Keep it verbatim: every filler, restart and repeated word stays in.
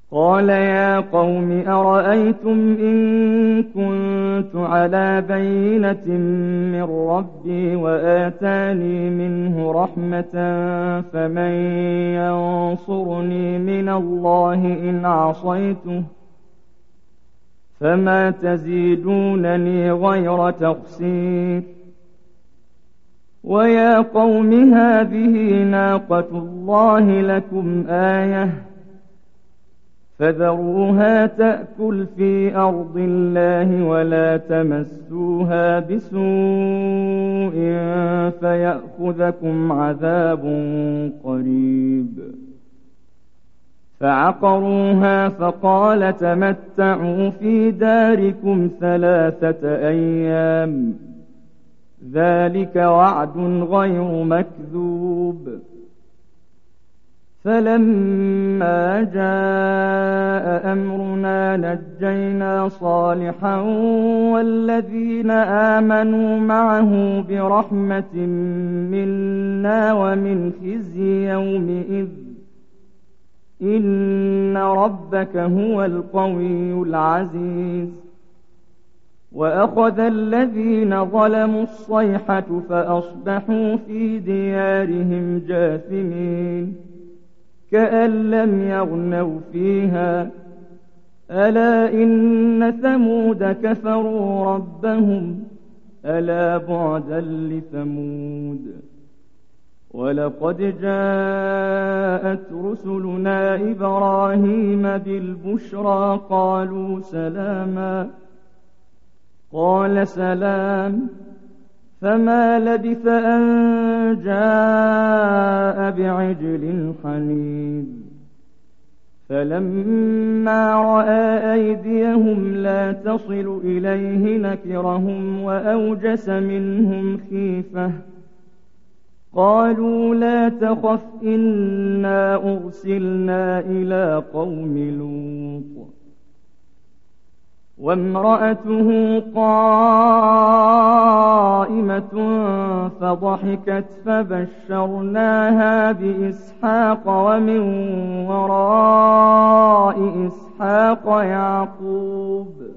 قال يا قوم أرأيتم إن كنت على بينة من ربي وآتاني منه رحمة فمن ينصرني من الله إن عصيته فما تزيدونني غير تقصير ويا قوم هذه ناقة الله لكم آية فذروها تأكل في أرض الله ولا تمسوها بسوء فيأخذكم عذاب قريب فعقروها فقال تمتعوا في داركم ثلاثة أيام ذلك وعد غير مكذوب فلما جاء أمرنا نجينا صالحا والذين آمنوا معه برحمة منا ومن خزي يومئذ إن ربك هو القوي العزيز وأخذ الذين ظلموا الصيحة فأصبحوا في ديارهم جاثمين كأن لم يغنوا فيها ألا إن ثمود كفروا ربهم ألا بعدا لثمود ولقد جاءت رسلنا إبراهيم بالبشرى قالوا سلاما قال سلام فما لبث أن جاء بعجل حنيذ فلما رأى أيديهم لا تصل إليه نكرهم وأوجس منهم خيفة قالوا لا تخف إنا أرسلنا إلى قوم لوط وامرأته قائمة فضحكت فبشرناها بإسحاق ومن وراء إسحاق يعقوب